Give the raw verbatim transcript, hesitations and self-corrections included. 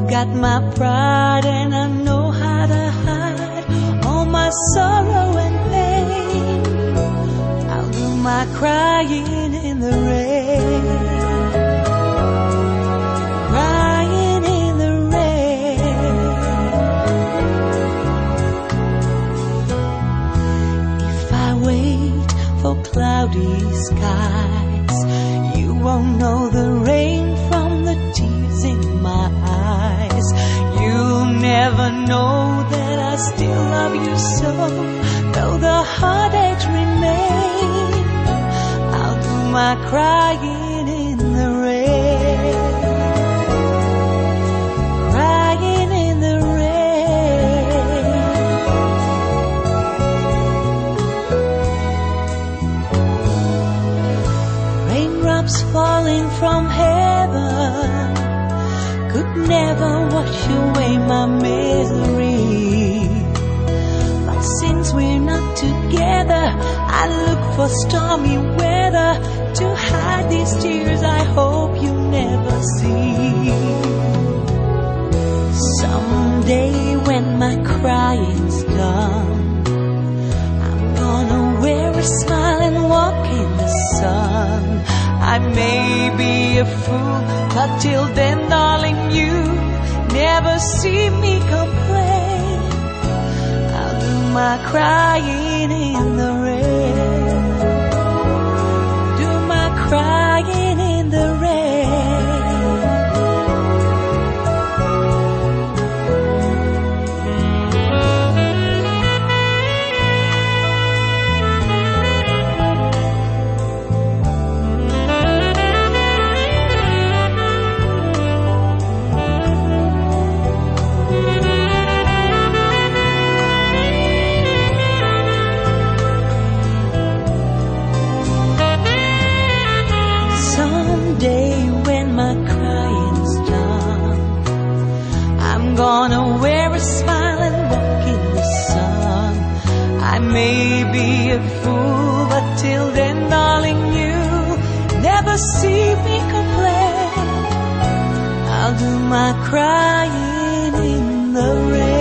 got my pride and I know how to hide all my sorrow and pain. I'll do my crying in the rain, crying in the rain. If I wait for cloudy skies, you won't know the rain from the tears in my eyes. You'll never know that I still love you so, though the heartaches remain. I'll do my crying in the rain, crying in the rain. Raindrops falling from heaven could never wash away my misery. But since we're not together, I look for stormy weather to hide these tears I hope you never see. Someday when my crying's done, I'm gonna wear a smile and walk in the sun. I may be a fool, but till then, darling, you never see me complain. I'll do my crying in the rain, do my crying in the rain. Gonna wear a smile and walk in the sun. I may be a fool, but till then, darling, you never see me complain. I'll do my crying in the rain.